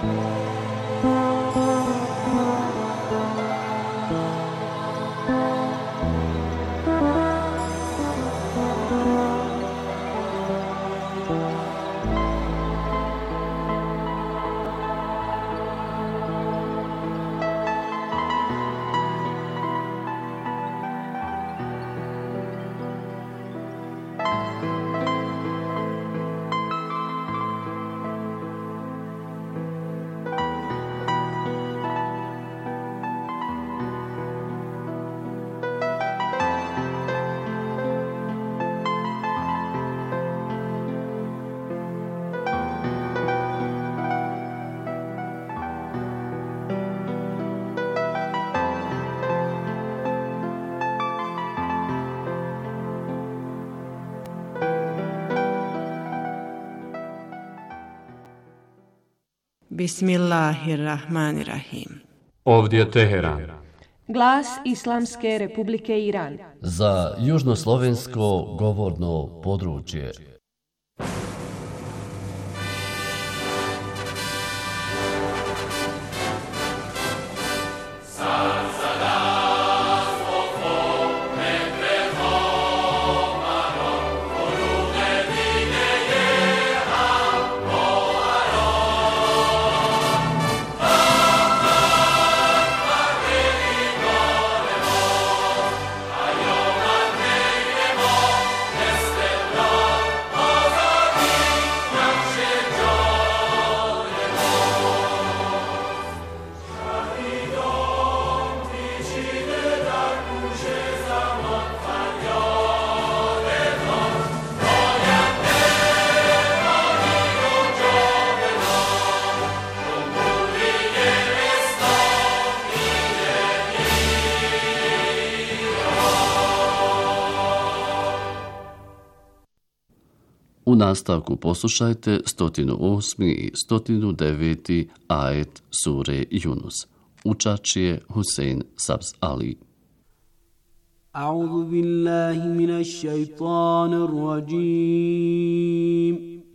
Bismillahirrahmanirrahim. Ovdje je Teheran. Glas Islamske Republike Iran. Za južnoslovensko govorno područje. U nastavku poslušajte 108. i 109. ajet sure Yunus. Učač je Husein Sabz Ali. A'udhu billahi minash shaitanir rajim.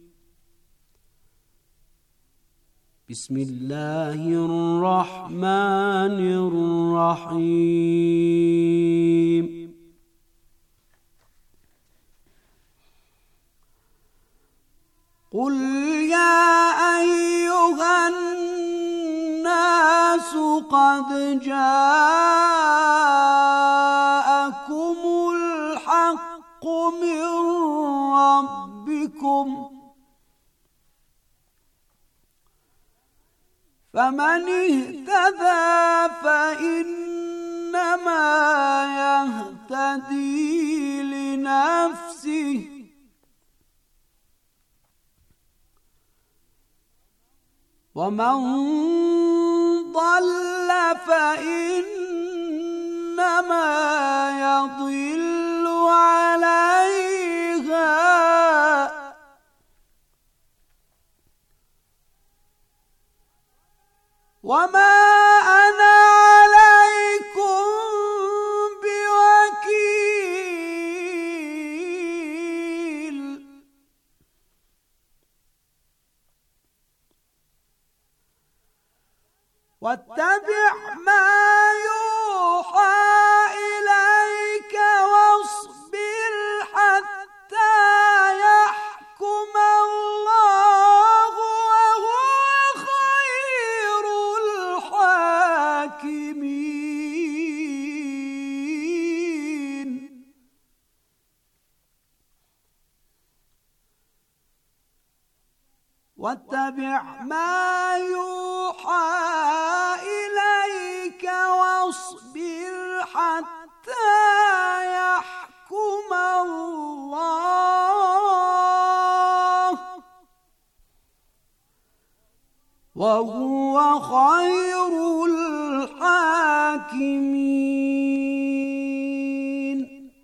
Bismillahirrahmanirrahim. قل يا أيها الناس قد جاءكم الحق من ربكم فمن اهتدى فإنما يهتدي لنفسه ومن ضل فإنما يضل عليها وما أنا عليكم بوكيل واتبع ما يوحى إليك واصبر حتى يحكم الله وهو خير الحاكمين واتبع ما يوحى إليك واصبر حتى يحكم الله وهو خير الحاكمين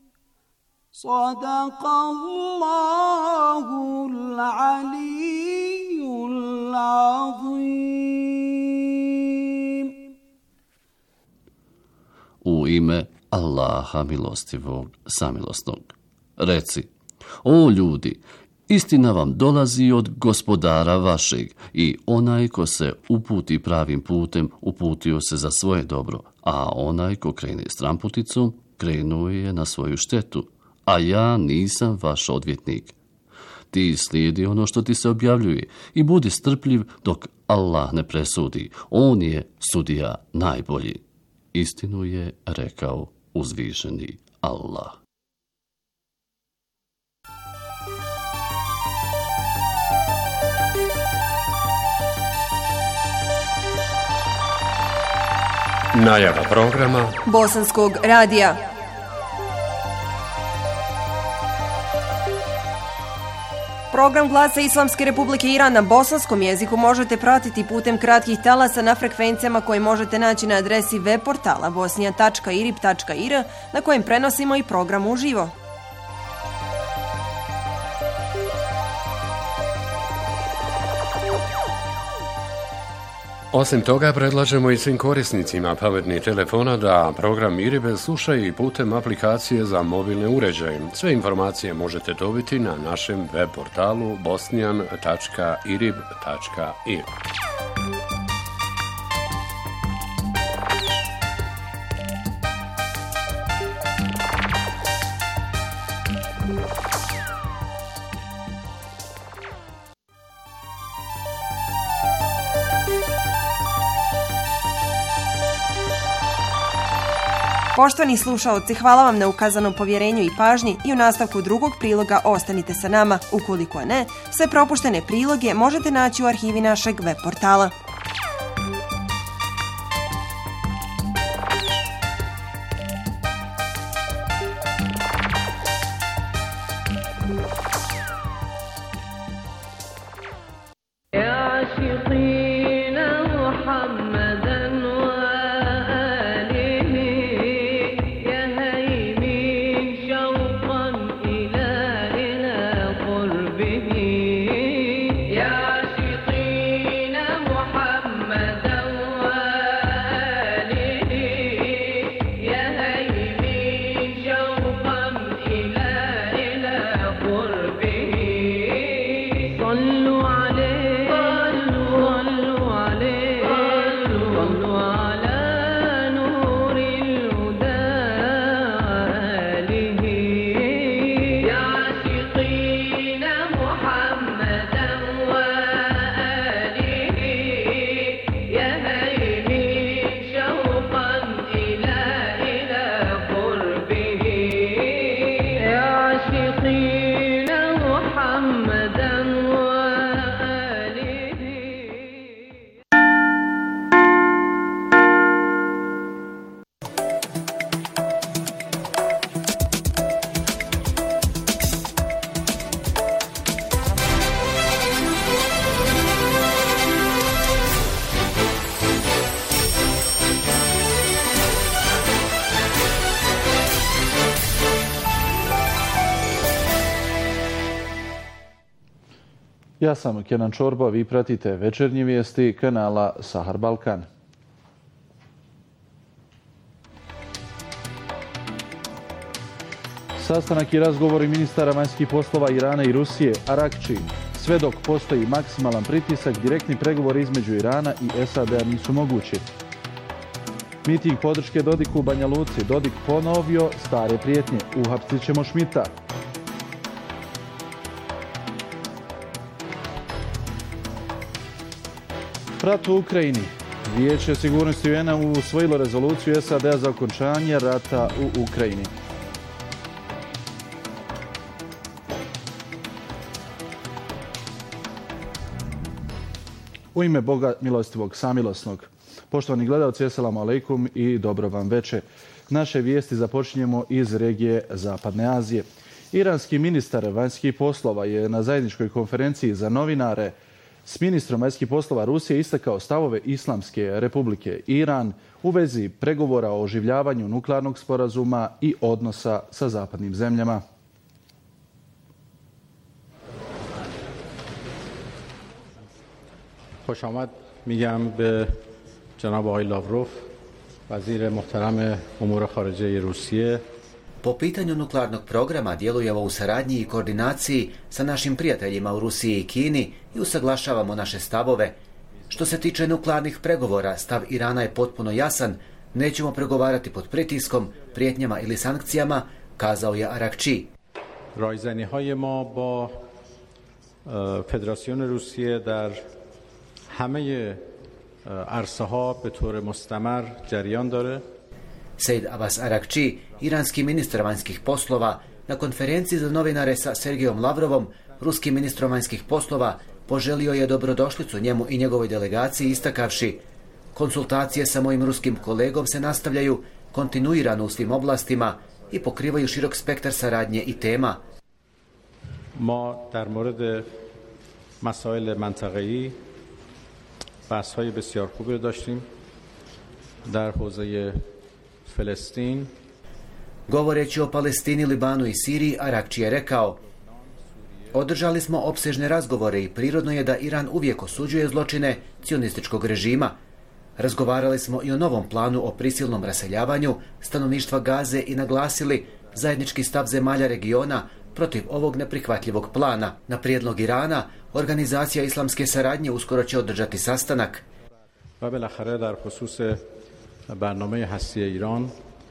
صدق الله العلي العظيم. U ime Allaha milostivog, samilosnog. Reci, o ljudi, Istina vam dolazi od Gospodara vašeg i onaj ko se uputi pravim putem, uputio se za svoje dobro, a onaj ko krene stramputicom, krenuo je na svoju štetu, a ja nisam vaš odvjetnik. Ti slijedi ono što ti se objavljuje i budi strpljiv dok Allah ne presudi. On je sudija najbolji. Istinu je rekao uzvišeni Allah. Najava programa Bosanskog radija. Program Glasa Islamske Republike Iran na bosanskom jeziku možete pratiti putem kratkih talasa na frekvencijama koje možete naći na adresi web portala bosnija.irib.ir na kojem prenosimo i program uživo. Osim toga, predlažemo i svim korisnicima pametnih telefona da program IRIB slušaju i putem aplikacije za mobilne uređaje. Sve informacije možete dobiti na našem web portalu bosnian.irib.ir. Poštovani slušaoci, hvala vam na ukazanom povjerenju i pažnji i u nastavku drugog priloga ostanite sa nama. Ukoliko ne, sve propuštene priloge možete naći u arhivi našeg web portala. Ja sam Kenan Čorba, vi pratite večernje vijesti kanala Sahar Balkan. Sastanak i razgovori ministara vanjskih poslova Irana i Rusije, Arakči. Sve dok postoji maksimalan pritisak, direktni pregovori između Irana i SAD-a nisu mogući. Miting podrške Dodiku u Banja Luci. Dodik ponovio stare prijetnje. Uhapsit ćemo Šmita. Rat u Ukrajini. Vijeće sigurnosti UN-a usvojilo rezoluciju SAD-a za okončanje rata u Ukrajini. U ime Boga milostivog, samilosnog. Poštovani gledalci, assalamu alaikum i dobro vam veče. Naše vijesti započinjemo iz regije Zapadne Azije. Iranski ministar vanjskih poslova je na zajedničkoj konferenciji za novinare s ministrom vanjskih poslova Rusije istakao stavove Islamske Republike Iran u vezi pregovora o oživljavanju nuklearnog sporazuma i odnosa sa zapadnim zemljama. خوش آمد میگم به جناب آقای لاوروف وزیر محترم امور خارجه روسیه Po pitanju nuklearnog programa djelujemo u saradnji i koordinaciji sa našim prijateljima u Rusiji i Kini i usaglašavamo naše stavove. Što se tiče nuklearnih pregovora, stav Irana je potpuno jasan, nećemo pregovarati pod pritiskom, prijetnjama ili sankcijama, kazao je Arakči. رایزنی‌های ما با فدراسیون روسیه در همه عرصه‌ها به طور مستمر جریان داره. Sejd Abbas Arakči, iranski ministar vanjskih poslova, na konferenciji za novinare sa Sergejom Lavrovom, ruskim ministrom vanjskih poslova, poželio je dobrodošlicu njemu i njegovoj delegaciji istakavši: konsultacije sa mojim ruskim kolegom se nastavljaju kontinuirano u svim oblastima i pokrivaju širok spektar saradnje i tema. ما در مورد مسائل منطقه‌ای بحث‌های بسیار خوبی داشتیم. در حوزه فلسطین Govoreći o Palestini, Libanu i Siriji, Arakči je rekao: održali smo opsežne razgovore i prirodno je da Iran uvijek osuđuje zločine cionističkog režima. Razgovarali smo i o novom planu o prisilnom raseljavanju stanovništva Gaze i naglasili zajednički stav zemalja regiona protiv ovog neprihvatljivog plana. Na prijedlog Irana, Organizacija islamske saradnje uskoro će održati sastanak. و بالاخره در خصوص برنامه هستی ایران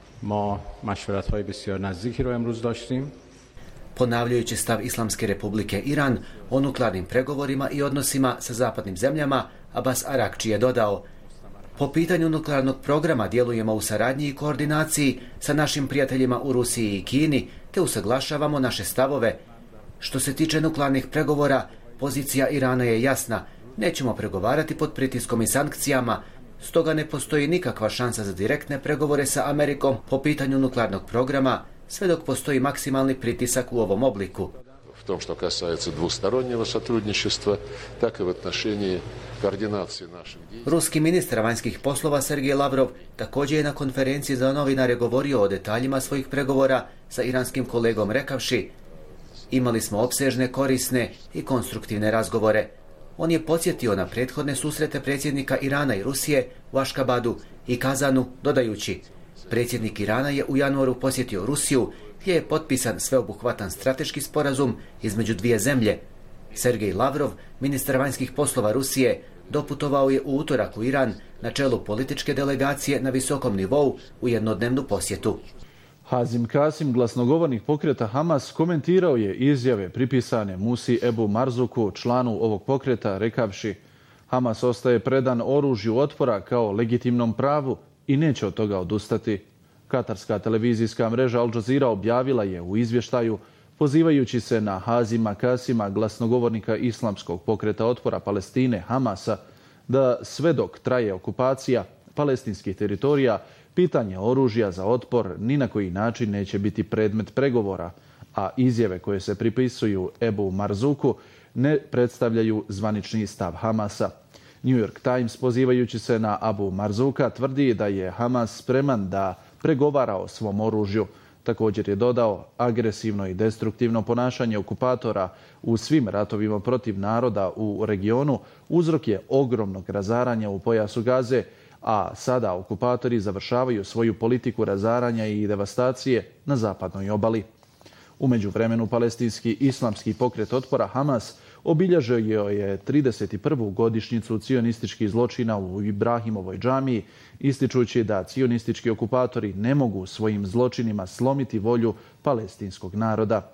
ما مشورت‌های بسیار نزدیکی رو امروز داشتیم. Ponavljajući stav Islamske republike Iran o nuklearnim pregovorima i odnosima sa zapadnim zemljama, Abbas Arakči je dodao: po pitanju nuklearnog programa djelujemo u saradnji i koordinaciji sa našim prijateljima u Rusiji i Kini, te usaglašavamo naše stavove. Što se tiče nuklearnih pregovora, pozicija Irana je jasna. Nećemo pregovarati pod pritiskom i sankcijama, stoga ne postoji nikakva šansa za direktne pregovore sa Amerikom po pitanju nuklearnog programa, sve dok postoji maksimalni pritisak u ovom obliku. В том, что касается двустороннего сотрудничества, так и в отношении координации наших действий. Ruski ministar vanjskih poslova Sergej Lavrov također je na konferenciji za novinare govorio o detaljima svojih pregovora sa iranskim kolegom rekavši: imali smo opsežne, korisne i konstruktivne razgovore. On je podsjetio na prethodne susrete predsjednika Irana i Rusije u Aškabadu i Kazanu, dodajući: predsjednik Irana je u januaru posjetio Rusiju, gdje je potpisan sveobuhvatan strateški sporazum između dvije zemlje. Sergej Lavrov, ministar vanjskih poslova Rusije, doputovao je u utorak u Iran na čelu političke delegacije na visokom nivou u jednodnevnu posjetu. Hazim Kasim, glasnogovornik pokreta Hamas, komentirao je izjave pripisane Musi Ebu Marzuku, članu ovog pokreta, rekavši: Hamas ostaje predan oružju otpora kao legitimnom pravu i neće od toga odustati. Katarska televizijska mreža Al Jazeera objavila je u izvještaju, pozivajući se na Hazima Kasima, glasnogovornika islamskog pokreta otpora Palestine Hamasa, da sve dok traje okupacija palestinskih teritorija, pitanje oružja za otpor ni na koji način neće biti predmet pregovora, a izjave koje se pripisuju Ebu Marzuku ne predstavljaju zvanični stav Hamasa. New York Times, pozivajući se na Abu Marzuka, tvrdi da je Hamas spreman da pregovara o svom oružju. Također je dodao: agresivno i destruktivno ponašanje okupatora u svim ratovima protiv naroda u regionu uzrok je ogromnog razaranja u pojasu Gaze, a sada okupatori završavaju svoju politiku razaranja i devastacije na zapadnoj obali. U međuvremenu palestinski islamski pokret otpora Hamas obilježio je 31. godišnjicu cionističkih zločina u Ibrahimovoj džamiji, ističući da cionistički okupatori ne mogu svojim zločinima slomiti volju palestinskog naroda.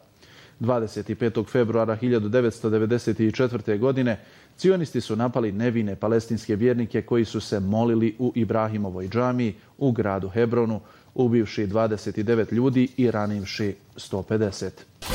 25. februara 1994. godine cionisti su napali nevine palestinske vjernike koji su se molili u Ibrahimovoj džamiji u gradu Hebronu, ubivši 29 ljudi i ranivši 150.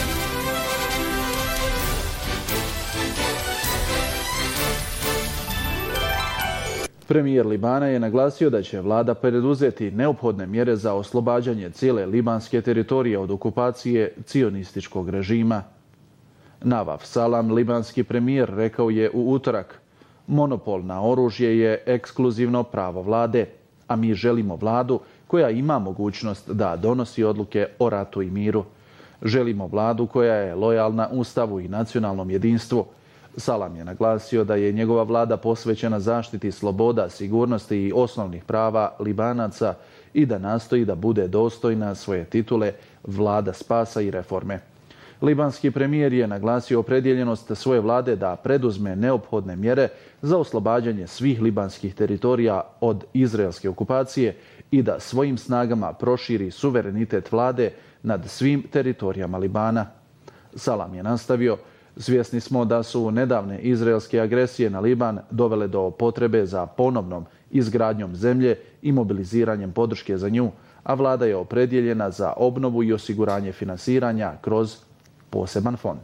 Premijer Libana je naglasio da će vlada preduzeti neophodne mjere za oslobađanje cijele libanske teritorije od okupacije cionističkog režima. Navaf Salam, libanski premijer, rekao je u utorak: monopol na oružje je ekskluzivno pravo vlade, a mi želimo vladu koja ima mogućnost da donosi odluke o ratu i miru. Želimo vladu koja je lojalna Ustavu i nacionalnom jedinstvu. Salam je naglasio da je njegova vlada posvećena zaštiti sloboda, sigurnosti i osnovnih prava Libanaca i da nastoji da bude dostojna svoje titule vlada spasa i reforme. Libanski premijer je naglasio opredjeljenost svoje vlade da preduzme neophodne mjere za oslobađanje svih libanskih teritorija od izraelske okupacije i da svojim snagama proširi suverenitet vlade nad svim teritorijama Libana. Salam je nastavio: svjesni smo da su nedavne izraelske agresije na Liban dovele do potrebe za ponovnom izgradnjom zemlje i mobiliziranjem podrške za nju, a vlada je opredjeljena za obnovu i osiguranje finansiranja kroz poseban fond.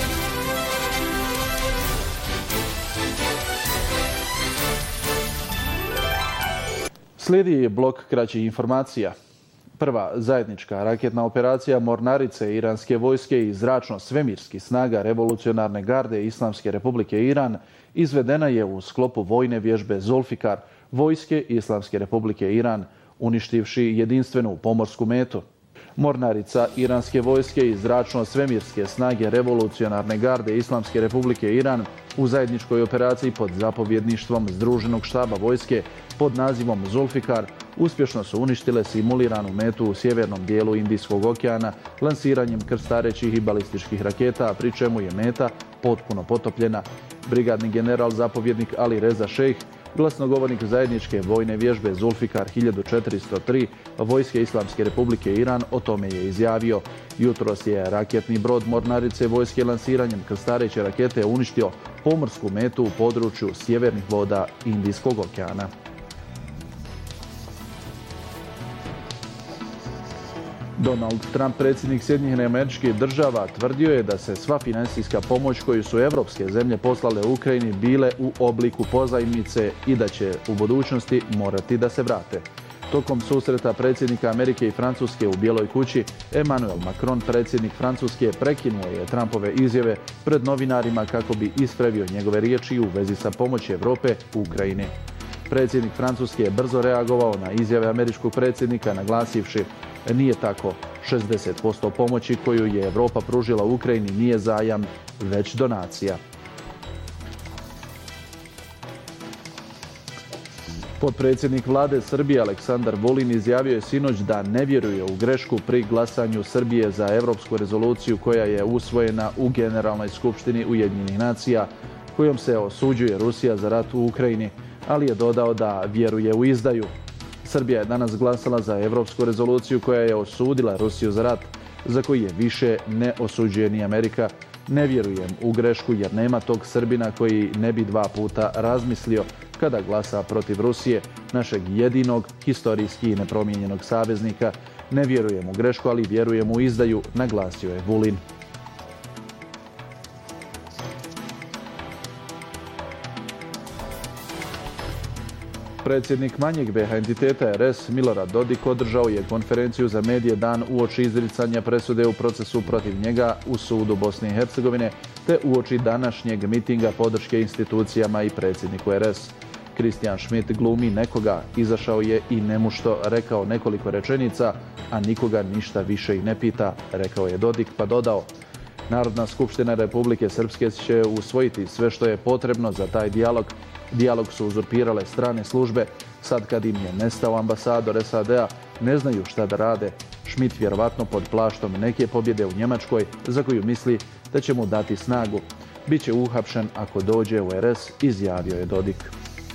Slijedi blok kraćih informacija. Prva zajednička raketna operacija mornarice iranske vojske i zračno-svemirskih snaga revolucionarne garde Islamske republike Iran izvedena je u sklopu vojne vježbe Zulfikar vojske Islamske republike Iran, uništivši jedinstvenu pomorsku metu. Mornarica iranske vojske i zračno-svemirske snage revolucionarne garde Islamske republike Iran u zajedničkoj operaciji pod zapovjedništvom Združenog štaba vojske pod nazivom Zulfikar uspješno su uništile simuliranu metu u sjevernom dijelu Indijskog okeana lansiranjem krstarećih i balističkih raketa, pri čemu je meta potpuno potopljena. Brigadni general zapovjednik Ali Reza Šejh, glasnogovornik zajedničke vojne vježbe Zulfikar 1403 vojske Islamske republike Iran, o tome je izjavio: jutros je raketni brod mornarice vojske lansiranjem krstareće rakete uništio pomorsku metu u području sjevernih voda Indijskog okeana. Donald Trump, predsjednik Sjedinjenih Američkih Država, tvrdio je da se sva financijska pomoć koju su evropske zemlje poslale Ukrajini bile u obliku pozajmice i da će u budućnosti morati da se vrate. Tokom susreta predsjednika Amerike i Francuske u Bijeloj kući, Emmanuel Macron, predsjednik Francuske, prekinuo je Trumpove izjave pred novinarima kako bi ispravio njegove riječi u vezi sa pomoći Europe u Ukrajini. Predsjednik Francuske je brzo reagovao na izjave američkog predsjednika, naglasivši: nije tako, 60% pomoći koju je Europa pružila Ukrajini nije zajam, već donacija. Potpredsjednik vlade Srbije Aleksandar Vulin izjavio je sinoć da ne vjeruje u grešku pri glasanju Srbije za europsku rezoluciju koja je usvojena u Generalnoj skupštini Ujedinjenih nacija, kojom se osuđuje Rusija za rat u Ukrajini, ali je dodao da vjeruje u izdaju. Srbija je danas glasala za europsku rezoluciju koja je osudila Rusiju za rat, za koji je više ne osuđuje ni Amerika. Ne vjerujem u grešku jer nema tog Srbina koji ne bi 2 puta razmislio kada glasa protiv Rusije, našeg jedinog, historijski i nepromijenjenog saveznika. Ne vjerujem u grešku, ali vjerujem u izdaju, naglasio je Vulin. Predsjednik manjeg BiH entiteta RS Milorad Dodik održao je konferenciju za medije dan uoči izricanja presude u procesu protiv njega u sudu Bosne i Hercegovine, te uoči današnjeg mitinga podrške institucijama i predsjedniku RS. Kristijan Schmidt glumi nekoga, izašao je i nemušto rekao nekoliko rečenica, a nikoga ništa više i ne pita, rekao je Dodik, pa dodao: Narodna skupština Republike Srpske će usvojiti sve što je potrebno za taj dijalog. Dijalog su uzurpirale strane službe. Sad kad im je nestao ambasador SAD-a, ne znaju šta da rade. Schmidt vjerovatno pod plaštom neke pobjede u Njemačkoj, za koju misli da će mu dati snagu. Biće uhapšen ako dođe u RS, izjavio je Dodik.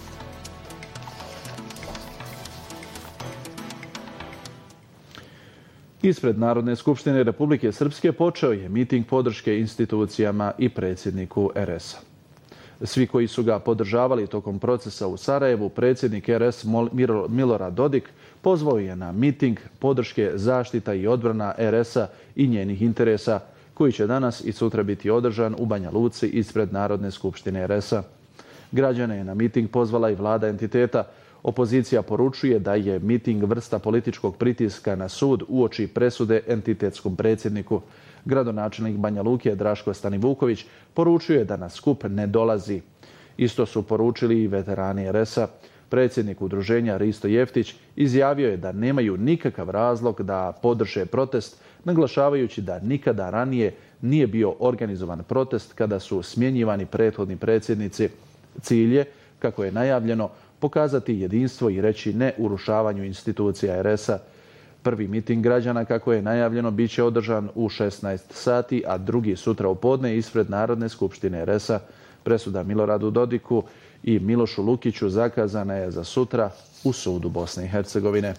Ispred Narodne skupštine Republike Srpske počeo je miting podrške institucijama i predsjedniku RS-a. Svi koji su ga podržavali tokom procesa u Sarajevu, predsjednik RS Milorad Dodik pozvao je na miting podrške zaštita i odbrana RS-a i njenih interesa, koji će danas i sutra biti održan u Banja Luci ispred Narodne skupštine RS-a. Građane je na miting pozvala i vlada entiteta. Opozicija poručuje da je miting vrsta političkog pritiska na sud uoči presude entitetskom predsjedniku. Gradonačelnik Banja Luke Draško Stanivuković poručuje da na skup ne dolazi. Isto su poručili i veterani RS-a. Predsjednik udruženja Risto Jeftić izjavio je da nemaju nikakav razlog da podrže protest, naglašavajući da nikada ranije nije bio organizovan protest kada su smjenjivani prethodni predsjednici. Cilj je, kako je najavljeno, pokazati jedinstvo i reći ne urušavanju institucija RS-a. Prvi miting građana, kako je najavljeno, bit će održan u 16 sati, a drugi sutra u podne ispred Narodne skupštine RS-a. Presuda Miloradu Dodiku i Milošu Lukiću zakazana je za sutra u sudu Bosne i Hercegovine.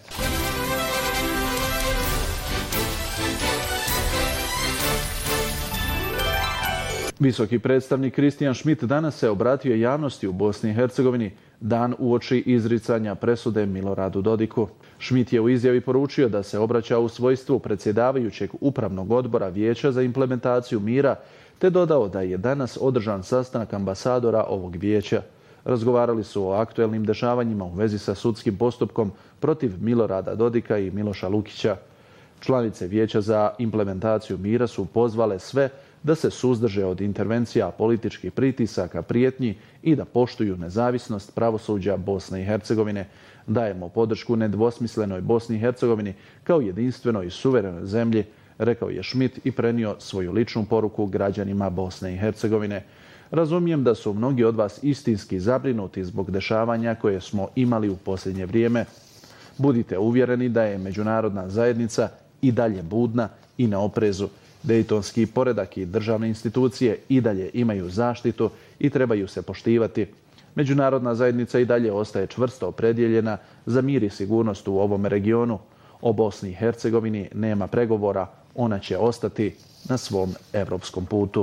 Visoki predstavnik Kristijan Schmidt danas se obratio javnosti u Bosni i Hercegovini dan uoči izricanja presude Miloradu Dodiku. Schmidt je u izjavi poručio da se obraća u svojstvu predsjedavajućeg upravnog odbora Vijeća za implementaciju mira, te dodao da je danas održan sastanak ambasadora ovog vijeća. Razgovarali su o aktuelnim dešavanjima u vezi sa sudskim postupkom protiv Milorada Dodika i Miloša Lukića. Članice Vijeća za implementaciju mira su pozvale sve da se suzdrže od intervencija, političkih pritisaka, prijetnji i da poštuju nezavisnost pravosuđa Bosne i Hercegovine. Dajemo podršku nedvosmislenoj Bosni i Hercegovini kao jedinstvenoj i suverenoj zemlji, rekao je Schmidt i prenio svoju ličnu poruku građanima Bosne i Hercegovine. Razumijem da su mnogi od vas istinski zabrinuti zbog dešavanja koje smo imali u posljednje vrijeme. Budite uvjereni da je međunarodna zajednica i dalje budna i na oprezu. Dejtonski poredak i državne institucije i dalje imaju zaštitu i trebaju se poštivati. Međunarodna zajednica i dalje ostaje čvrsto opredjeljena za mir i sigurnost u ovom regionu. O Bosni i Hercegovini nema pregovora, ona će ostati na svom evropskom putu.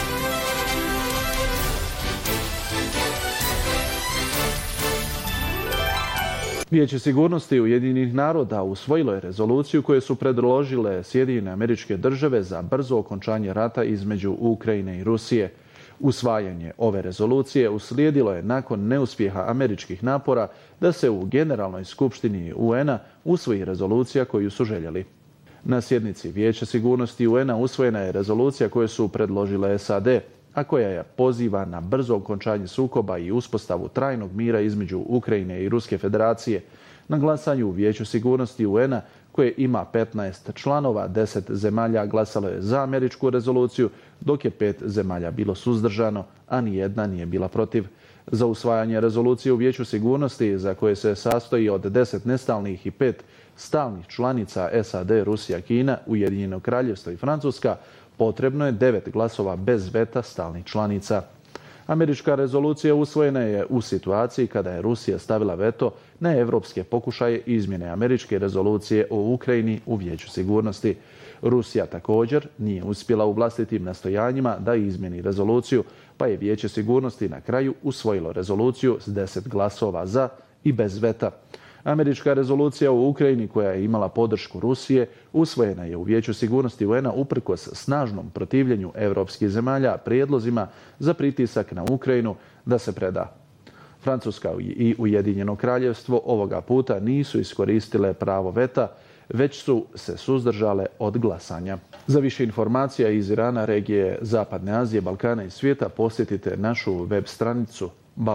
Vijeće sigurnosti Ujedinjenih naroda usvojilo je rezoluciju koju su predložile Sjedinjene Američke Države za brzo okončanje rata između Ukrajine i Rusije. Usvajanje ove rezolucije uslijedilo je nakon neuspjeha američkih napora da se u Generalnoj skupštini UN-a usvoji rezolucija koju su željeli. Na sjednici Vijeća sigurnosti UN-a usvojena je rezolucija koju su predložile SAD, a koja je poziva na brzo okončanje sukoba i uspostavu trajnog mira između Ukrajine i Ruske federacije. Na glasanju u Vijeću sigurnosti UN-a, koje ima 15 članova, 10 zemalja glasalo je za američku rezoluciju, dok je 5 zemalja bilo suzdržano, a nijedna nije bila protiv. Za usvajanje rezolucije u Vijeću sigurnosti, za koje se sastoji od 10 nestalnih i 5 stalnih članica SAD, Rusija, Kina, Ujedinjeno Kraljevstvo i Francuska, potrebno je 9 glasova bez veta stalnih članica. Američka rezolucija usvojena je u situaciji kada je Rusija stavila veto na evropske pokušaje izmjene američke rezolucije o Ukrajini u Vijeću sigurnosti. Rusija također nije uspjela u vlastitim nastojanjima da izmjeni rezoluciju, pa je Vijeće sigurnosti na kraju usvojilo rezoluciju s 10 glasova za i bez veta. Američka rezolucija u Ukrajini, koja je imala podršku Rusije, usvojena je u Vijeću sigurnosti UN-a uprkos snažnom protivljenju evropskih zemalja prijedlozima za pritisak na Ukrajinu da se preda. Francuska i Ujedinjeno Kraljevstvo ovoga puta nisu iskoristile pravo veta, već su se suzdržale od glasanja. Za više informacija iz Irana, regije Zapadne Azije, Balkana i svijeta posjetite našu web stranicu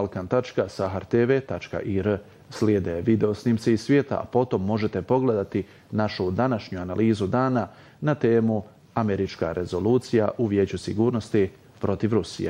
balkan.sahartv.ir. Slijede video snimci iz svijeta, a potom možete pogledati našu današnju analizu dana na temu Američka rezolucija u Vijeću sigurnosti protiv Rusije.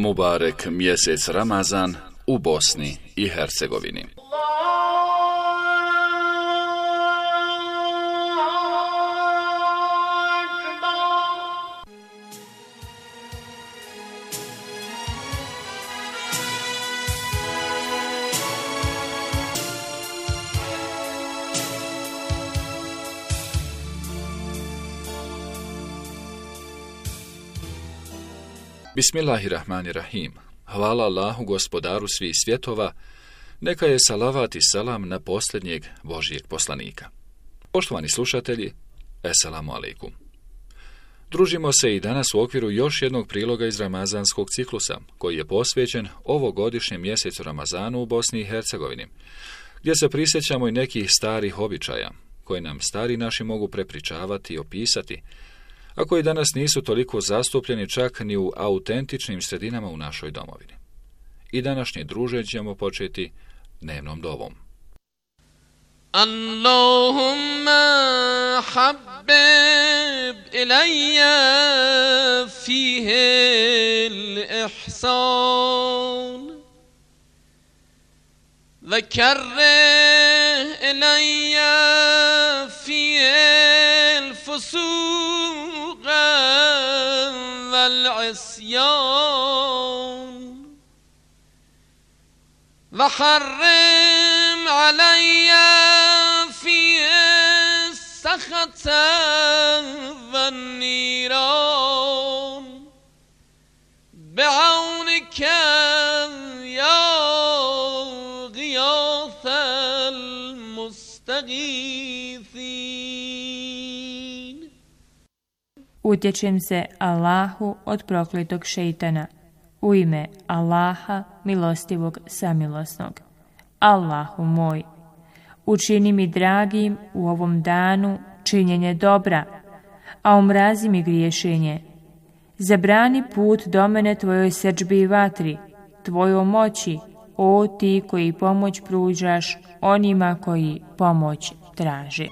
Mubarek mjesec Ramazan u Bosni i Hercegovini. Bismillahirrahmanirrahim. Hvala Allahu, gospodaru svih svjetova, neka je salavat i salam na posljednjeg Božijeg poslanika. Poštovani slušatelji, eselamu alejkum. Družimo se i danas u okviru još jednog priloga iz ramazanskog ciklusa, koji je posvećen ovogodišnjem mjesecu Ramazanu u Bosni i Hercegovini, gdje se prisjećamo i nekih starih običaja, koje nam stari naši mogu prepričavati i opisati, a koji danas nisu toliko zastupljeni čak ni u autentičnim sredinama u našoj domovini. I današnje druženje ćemo početi dnevnom dovom. Allahumma habbib ilayya fihi al-ihsan wa karrih ilayya fihi al-fusuq والعصيان وحرم علي فيه السخط والنيران بعونك يا غياث المستغيثين. Utječem se Allahu od prokletog šejtana. U ime Allaha, milostivog samilosnog. Allahu moj, učini mi dragim u ovom danu činjenje dobra, a omrazi mi griješenje. Zabrani put do mene tvojoj srdžbi i vatri, tvojoj moći, o ti koji pomoć pružaš onima koji pomoć traže.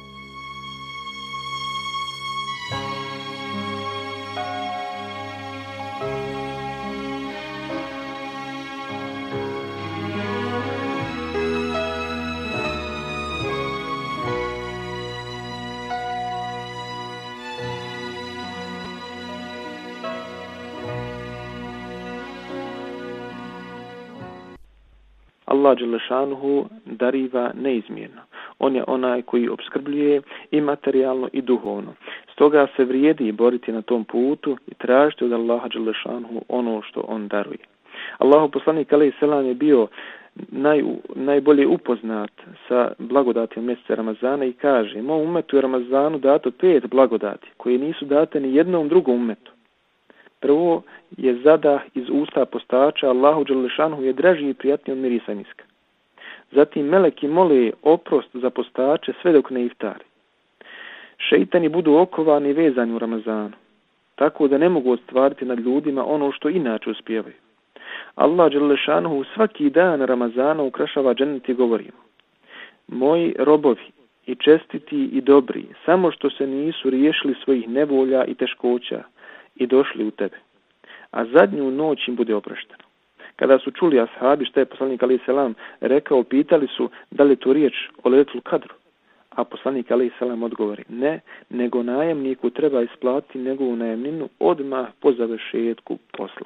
Allah dželešanuhu dariva neizmjerno. On je onaj koji opskrbljuje i materijalno i duhovno. Stoga se vrijedi boriti na tom putu i tražiti od Allaha dželešanuhu ono što on daruje. Allahov poslanik alejhi selam je bio najbolje upoznat sa blagodatima mjeseca Ramazana i kaže: mom umetu je Ramazanu dato 5 blagodati koje nisu date ni jednom drugom umetu. Prvo je zadah iz usta postača, Allahu dželešanuhu je draži i prijatniji od mirisa miska. Zatim meleki mole oprost za postače sve dok ne iftari. Šejtani budu okovani i vezani u Ramazanu, tako da ne mogu ostvariti nad ljudima ono što inače uspijevaju. Allah dželešanuhu svaki dan Ramazana ukrašava džennet i govori: moji robovi i čestiti i dobri, samo što se nisu riješili svojih nevolja i teškoća i došli u tebe, a zadnju noć im bude oprošteno. Kada su čuli ashabi šta je poslanik alejhi selam rekao, pitali su da li to riječ o Lejletul Kadru, a poslanik alejhi selam odgovori: ne, nego najamniku treba isplatiti njegovu najamninu odmah po završetku posla.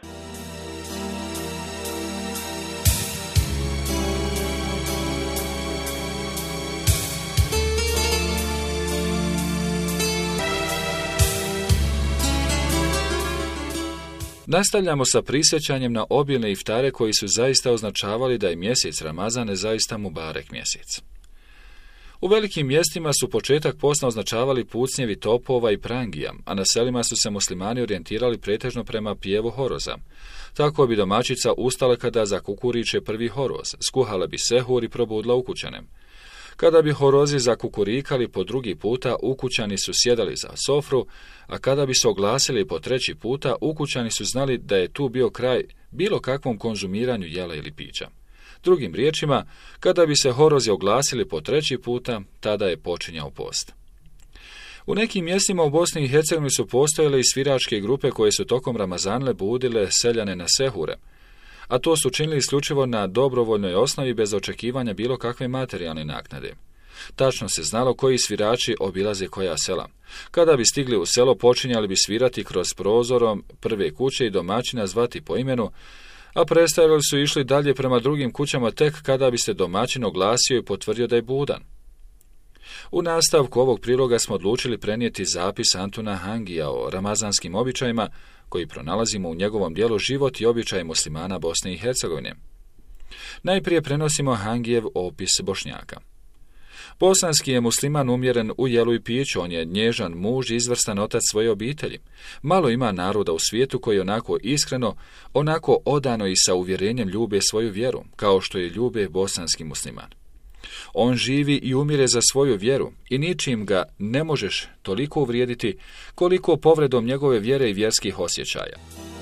Nastavljamo sa prisjećanjem na obilne iftare koji su zaista označavali da je mjesec Ramazan zaista mubarek mjesec. U velikim mjestima su početak posta označavali pucnjevi topova i prangija, a na selima su se muslimani orijentirali pretežno prema pjevu horoza. Tako bi domaćica ustala kada zakukuriče prvi horoz, skuhala bi sehur i probudila ukućane. Kada bi horozi zakukurikali po drugi puta, ukućani su sjedali za sofru, a kada bi se oglasili po treći puta, ukućani su znali da je tu bio kraj bilo kakvom konzumiranju jela ili pića. Drugim riječima, kada bi se horozi oglasili po treći puta, tada je počinjao post. U nekim mjestima u Bosni i Hercegovini su postojale i sviračke grupe koje su tokom Ramazana budile seljane na sehure, a to su činili isključivo na dobrovoljnoj osnovi bez očekivanja bilo kakve materijalne naknade. Tačno se znalo koji svirači obilaze koja sela. Kada bi stigli u selo, počinjali bi svirati kroz prozorom prve kuće i domaćina zvati po imenu, a predstavljali su išli dalje prema drugim kućama tek kada bi se domaćin oglasio i potvrdio da je budan. U nastavku ovog priloga smo odlučili prenijeti zapis Antuna Hangija o ramazanskim običajima koji pronalazimo u njegovom dijelu Život i običaje muslimana Bosne i Hercegovine. Najprije prenosimo Hangijev opis Bošnjaka. Bosanski je musliman umjeren u jelu i piću, on je nježan muž i izvrstan otac svoje obitelji. Malo ima naroda u svijetu koji onako iskreno, onako odano i sa uvjerenjem ljube svoju vjeru, kao što je ljube bosanski musliman. On živi i umire za svoju vjeru i ničim ga ne možeš toliko uvrijediti koliko povredom njegove vjere i vjerskih osjećaja.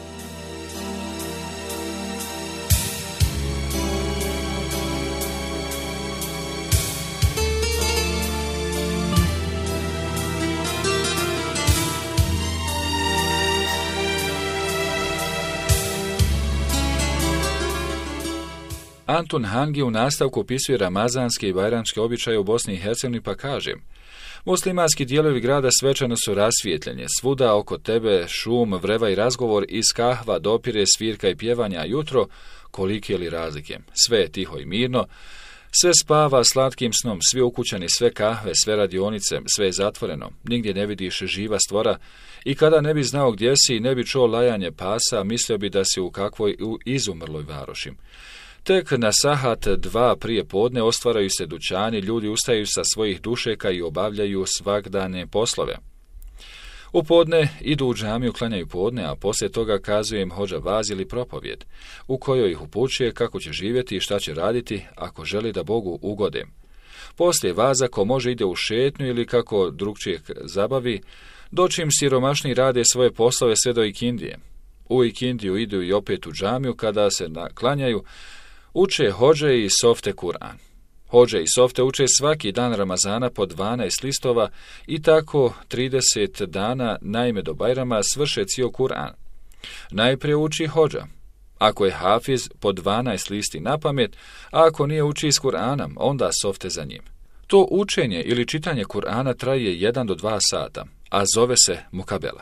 Antun Hangi u nastavku opisuje ramazanske i bajramske običaje u Bosni i Hercegovini pa kaže: muslimanski dijelovi grada svečano su rasvijetljeni, svuda oko tebe šum, vreva i razgovor, iz kahva dopire svirka i pjevanja, a jutro kolike li razlike. Sve je tiho i mirno, sve spava slatkim snom, svi ukućani, sve kahve, sve radionice, sve je zatvoreno, nigdje ne vidiš živa stvora i kada ne bi znao gdje si i ne bi čuo lajanje pasa, mislio bi da si u kakvoj izumrloj varoši. Tek na sahat 2 prije podne ostvaraju se dućani, ljudi ustaju sa svojih dušeka i obavljaju svakdane poslove. U podne idu u džamiju, klanjaju podne, a poslije toga kazuje im hodža vaz ili propovjed, u kojoj ih upućuje kako će živjeti i šta će raditi ako želi da Bogu ugode. Poslije vaza, ko može, ide u šetnju ili kako drugčije zabavi, dočim siromašni rade svoje poslove sve do ikindije. U ikindiju idu i opet u džamiju, kada se naklanjaju, uče hodže i softe Kur'an. Hodže i softe uče svaki dan Ramazana po 12 listova i tako 30 dana, naime do Bajrama, svrše cijel Kur'an. Najprije uči hodža. Ako je hafiz, po 12 listi na pamet, a ako nije uči iz Kur'ana, onda softe za njim. To učenje ili čitanje Kur'ana traje 1 do 2 sata, a zove se mukabela.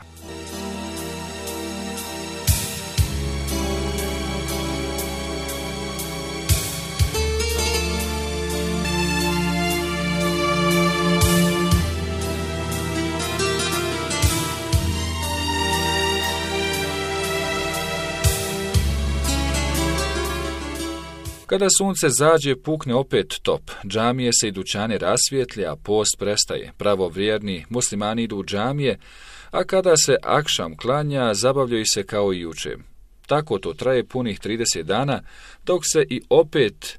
Kada sunce zađe, pukne opet top, džamije se i dućane rasvijetlje, a post prestaje. Pravovjerni muslimani idu u džamije, a kada se akšam klanja, zabavljaju se kao i juče. Tako to traje punih 30 dana, dok se i opet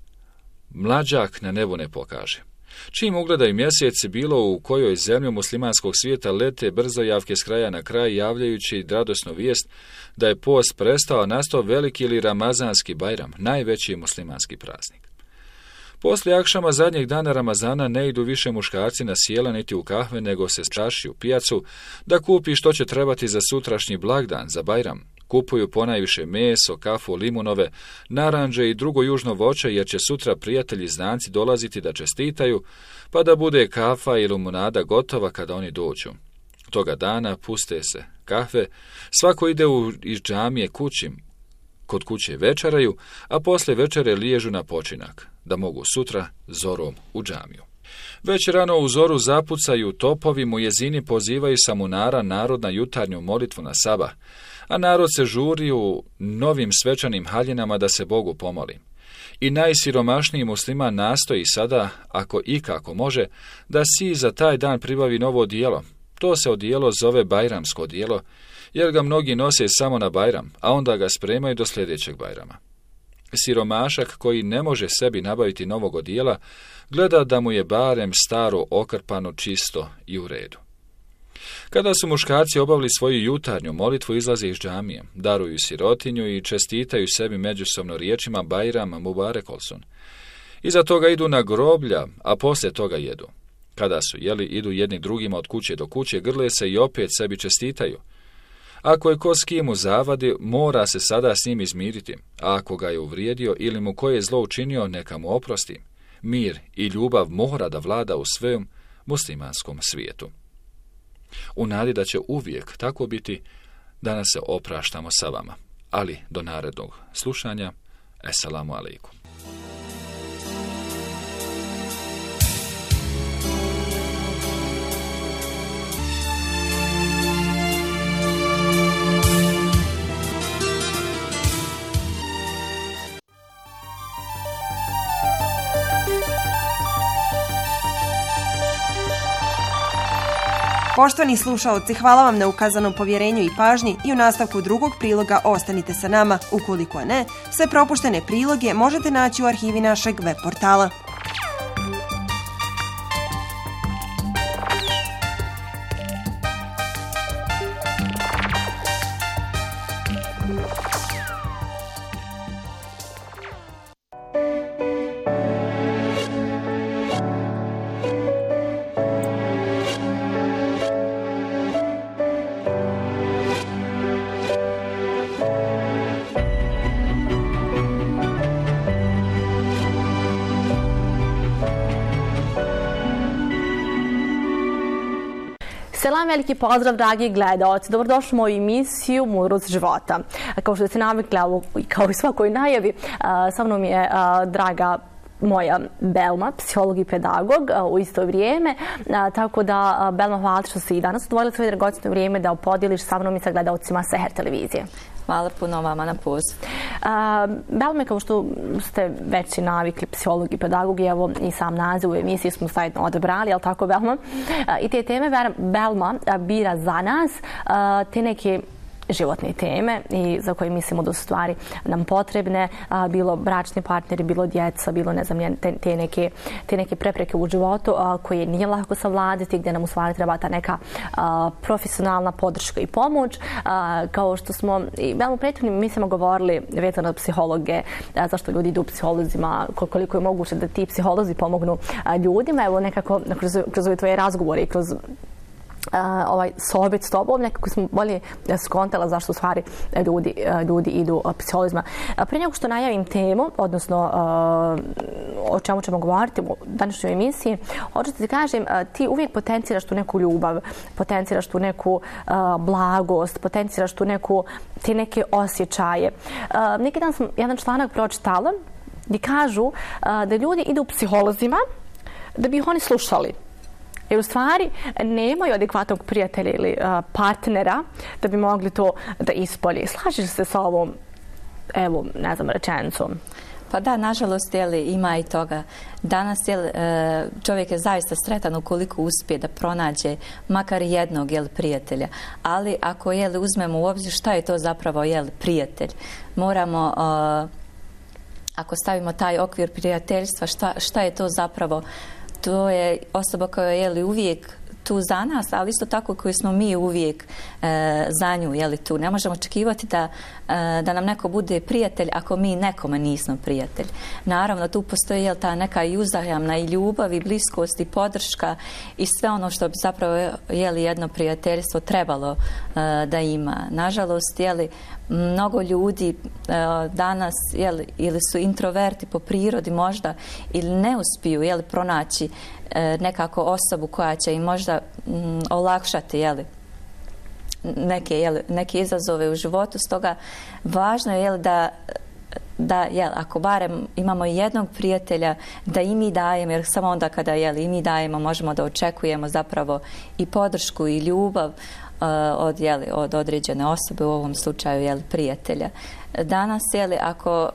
mlađak na nebu ne pokaže. Čim ugledaju mjesec, bilo u kojoj zemlju muslimanskog svijeta lete brzojavke s kraja na kraj, javljajući radosnu vijest da je post prestao, nastao veliki ili ramazanski Bajram, najveći muslimanski praznik. Poslije akšama zadnjeg dana Ramazana ne idu više muškarci na sjela niti u kahve, nego se straši u pijacu da kupi što će trebati za sutrašnji blagdan, za Bajram. Kupuju ponajviše meso, kafu, limunove, naranđe i drugo južno voće, jer će sutra prijatelji znanci dolaziti da čestitaju, pa da bude kafa i limunada gotova kada oni dođu. Toga dana puste se kahve, svako ide iz džamije kući, kod kuće večeraju, a poslije večere liježu na počinak, da mogu sutra zorom u džamiju. Već rano u zoru zapucaju topovi, mujezini pozivaju sa munara narod na jutarnju molitvu na sabah, a narod se žuri u novim svečanim haljinama da se Bogu pomoli. I najsiromašniji musliman nastoji sada, ako ikako može, da si za taj dan pribavi novo odijelo. To se odijelo zove bajramsko odijelo, jer ga mnogi nose samo na Bajram, a onda ga spremaju do sljedećeg Bajrama. Siromašak koji ne može sebi nabaviti novog odijela, gleda da mu je barem staro okrpano, čisto i u redu. Kada su muškarci obavili svoju jutarnju molitvu, izlaze iz džamije, daruju sirotinju i čestitaju sebi međusobno riječima Bajram Mubarek olsun. Iza toga idu na groblja, a poslije toga jedu. Kada su jeli, idu jedni drugima od kuće do kuće, grle se i opet sebi čestitaju. Ako je ko s kim u zavadi, mora se sada s njim izmiriti, a ako ga je uvrijedio ili mu koje je zlo učinio, neka mu oprosti. Mir i ljubav mora da vlada u svem muslimanskom svijetu. U nadi da će uvijek tako biti, danas se opraštamo sa vama, ali do narednog slušanja, Esselamu alaikum. Poštovani slušaoci, hvala vam na ukazanom povjerenju i pažnji i u nastavku drugog priloga ostanite sa nama. Ukoliko ne, sve propuštene priloge možete naći u arhivi našeg web portala. Selam, veliki pozdrav, dragi gledaoci. Dobrodošli u moju emisiju Mudrost života. Kao što ste navikli, kao i svakoj najavi, sa mnom je draga moja Belma, psiholog i pedagog u isto vrijeme. Tako da, Belma, hvala što si i danas odvojila svoje dragocjeno vrijeme da podijeliš sa mnom i sa gledaocima Seher televizije. Hvala puno vama na pozivu. Belme, kao što ste već i navikli, psiholog i pedagog, i evo i sam naziv u emisiji smo zajedno odabrali, jel tako, Belma? I te teme Belma bira za nas te neke životne teme i za koje mislimo da su stvari nam potrebne, bilo bračni partneri, bilo djeca, bilo ne znam, te neke prepreke u životu koje nije lako savladiti, gdje nam u stvari treba ta neka profesionalna podrška i pomoć. Kao što smo i u prethodnim emisijama govorili vezano od psihologe, zašto ljudi idu psiholozima, koliko je moguće da ti psiholozi pomognu ljudima. Evo nekako kroz ove tvoje razgovore i kroz ovaj sohbet s tobom, nekako smo bolje skontala zašto u stvari ljudi idu psiholozima. Prije nego što najavim temu, odnosno o čemu ćemo govoriti u današnjoj emisiji, hoću da ti kažem, ti uvijek potenciraš tu neku ljubav, potenciraš tu neku blagost, potenciraš tu te neke osjećaje. Neki dan sam jedan članak pročitala gdje kažu da ljudi idu psiholozima da bi ih oni slušali. Jer u stvari nemaju adekvatnog prijatelja ili partnera da bi mogli to da ispolje. Slažeš se sa ovom, evo, ne znam, rečenicom? Pa da, nažalost, ima i toga. Danas čovjek je zaista sretan ukoliko uspije da pronađe makar jednog prijatelja. Ali ako uzmemo u obzir šta je to zapravo prijatelj, moramo, ako stavimo taj okvir prijateljstva, šta je to zapravo? To je osoba koja je uvijek tu za nas, ali isto tako koji smo mi uvijek za nju tu. Ne možemo očekivati da nam neko bude prijatelj ako mi nekome nismo prijatelj. Naravno, tu postoji ta neka i uzajamna i ljubav i bliskost i podrška i sve ono što bi zapravo jedno prijateljstvo trebalo da ima. Nažalost, mnogo ljudi danas ili su introverti po prirodi možda ili ne uspiju pronaći nekako osobu koja će im možda olakšati neke izazove u životu. Stoga važno je da ako barem imamo jednog prijatelja, da i mi dajemo, jer samo onda kada i mi dajemo možemo da očekujemo zapravo i podršku i ljubav od određene osobe, u ovom slučaju prijatelja. Danas ako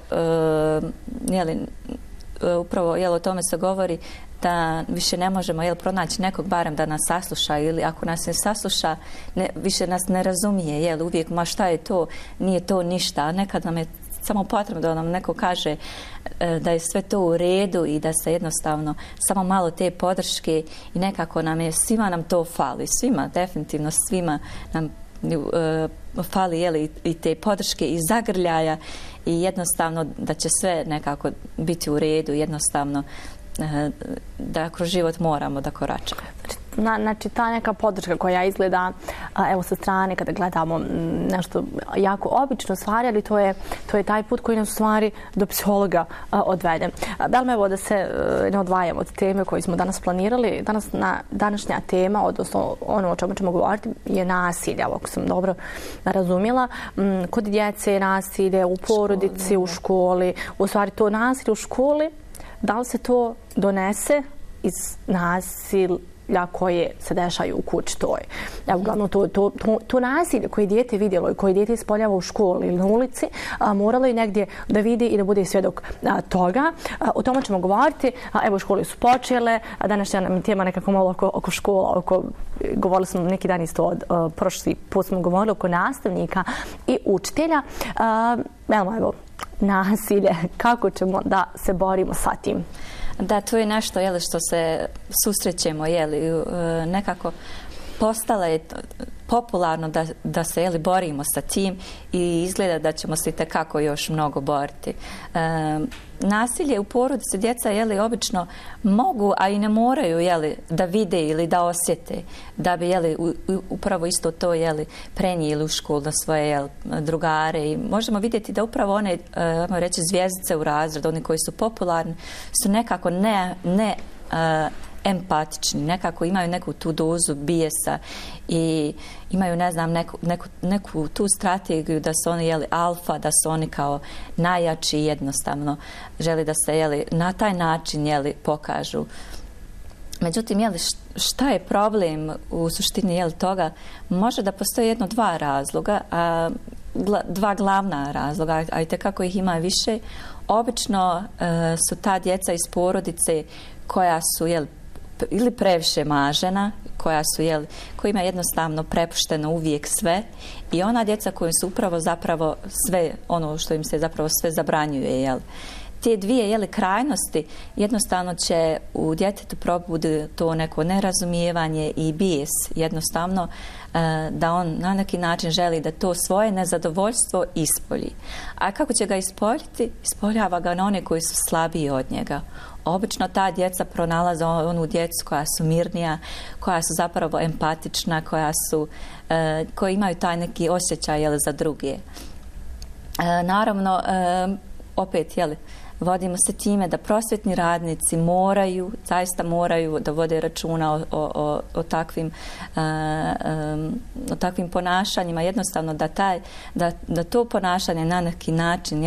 upravo o tome se govori da više ne možemo pronaći nekog barem da nas sasluša, ili ako nas ne sasluša više nas ne razumije, uvijek ma šta je to, nije to ništa, a nekad nam je samo potrebno da nam neko kaže da je sve to u redu i da se jednostavno samo malo te podrške i nekako svima nam to fali, definitivno svima nam fali i te podrške i zagrljaja i jednostavno da će sve nekako biti u redu, jednostavno da kroz život moramo da koračamo. Znači, ta neka podrška koja izgleda, evo sa strane kada gledamo nešto jako obično stvari, ali to je taj put koji nas u stvari do psihologa odvede. Belma, evo da se ne odvajamo od teme koju smo danas planirali. Današnja tema, odnosno ono o čemu ćemo govoriti, je nasilje, ako sam dobro razumjela. Kod djece je nasilje u porodici, u školi. U stvari, to nasilje u školi, da li se to donese iz nasilja koje se dešaju u kući toj. Uglavnom, to nasilje koje dijete vidjelo i koje dijete ispoljava u školi ili na ulici, moralo je negdje da vidi i da bude svjedok toga. O tome ćemo govoriti. Evo, škole su počele. Današnja nam je tema nekako malo oko škola. Govorili smo neki dan isto prošli put smo govorili oko nastavnika i učitelja. Evo, nasilje. Kako ćemo da se borimo sa tim? Da, to je nešto što se susrećemo, nekako postalo je popularno da se borimo sa tim i izgleda da ćemo se itekako još mnogo boriti. Nasilje u porodici djeca obično mogu, a i ne moraju da vide ili da osjete, da bi upravo isto to prenijeli u školu na svoje drugare. I možemo vidjeti da upravo one, reći, zvjezdice u razredu, oni koji su popularni, su nekako ne empatični, nekako imaju neku tu dozu bijesa i imaju, ne znam, neku tu strategiju da su oni alfa, da su oni kao najjači i jednostavno žele da se na taj način pokažu. Međutim, šta je problem u suštini toga? Može da postoji dva razloga, dva glavna razloga, a i tekako ih ima više. Obično su ta djeca iz porodice koja su ili previše mažena, koja ima jednostavno prepušteno uvijek sve, i ona djeca koja su upravo zapravo sve, ono što im se zapravo sve zabranjuje. Te dvije krajnosti jednostavno će u djetetu probudi to neko nerazumijevanje i bijes, jednostavno da on na neki način želi da to svoje nezadovoljstvo ispolji. A kako će ga ispoljiti? Ispoljava ga na one koji su slabiji od njega. Obično ta djeca pronalaze onu djecu koja su mirnija, koja su zapravo empatična, koji imaju taj neki osjećaj za druge. Naravno, opet, vodimo se time da prosvjetni radnici zaista moraju da vode računa o takvim ponašanjima, jednostavno da to ponašanje na neki način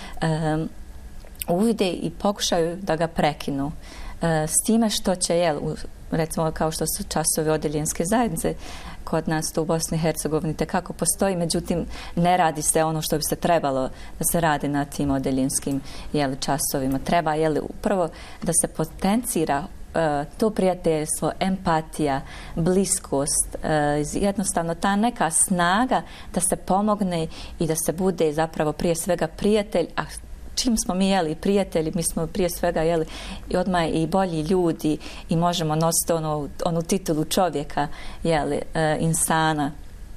uvide i pokušaju da ga prekinu. S time što će, recimo kao što su časovi odeljenske zajednice, kod nas to u Bosni i Hercegovini tekako postoji, međutim ne radi se ono što bi se trebalo da se radi na tim odeljenskim časovima. Treba upravo da se potencira to prijateljstvo, empatija, bliskost, jednostavno ta neka snaga da se pomogne i da se bude zapravo prije svega prijatelj, a čim smo mi prijatelji, mi smo prije svega i odmah i bolji ljudi i možemo nositi onu titulu čovjeka, insana,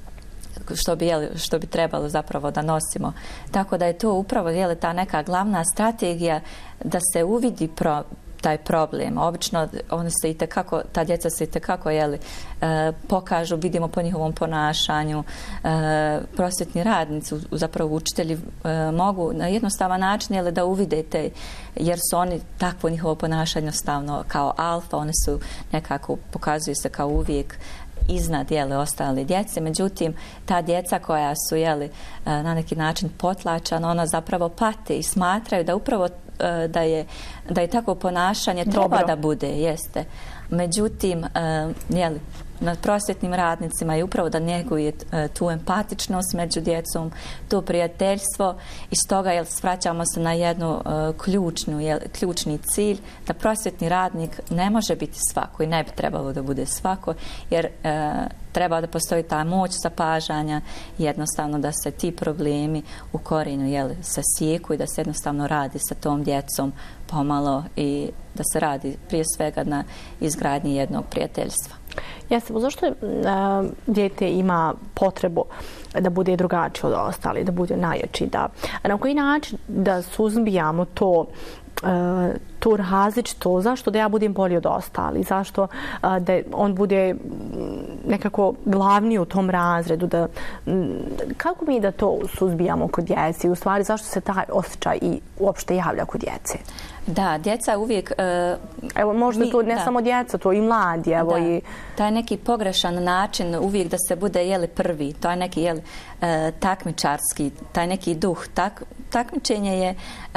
što bi trebalo zapravo da nosimo. Tako da je to upravo ta neka glavna strategija da se uvidi taj problem. Obično ta djeca se itekako pokažu, vidimo po njihovom ponašanju. Prosvjetni radnici, zapravo učitelji, mogu na jednostavan način da uvidete, jer su oni takvo njihovo ponašanje jednostavno kao alfa, one su nekako, pokazuju se kao uvijek iznad ostale djece. Međutim, ta djeca koja su na neki način potlačana, ona zapravo pate i smatraju da upravo da je takvo ponašanje treba da bude, jeste. Međutim, nad prosvjetnim radnicima je upravo da njeguje tu empatičnost među djecom, to prijateljstvo, i stoga svraćamo se na jednu ključni cilj, da prosvjetni radnik ne može biti svako i ne bi trebalo da bude svako, jer treba da postoji ta moć zapažanja, jednostavno da se ti problemi u korijenu se sjeku i da se jednostavno radi sa tom djecom pomalo i da se radi prije svega na izgradnji jednog prijateljstva. Jeste, zašto dijete ima potrebu da bude drugačiji od ostali, da bude najjači, na koji način da suzbijamo to različito, zašto da ja budem bolji od ostali, zašto da on bude nekako glavni u tom razredu, kako mi da to suzbijamo kod djece i u stvari zašto se taj osjećaj i uopšte javlja kod djece? Da, djeca uvijek... Evo, možda to ne samo djeca, to i mladi. Evo, i... Taj neki pogrešan način uvijek da se bude prvi, to je neki takmičarski, taj neki duh. Takmičenje je,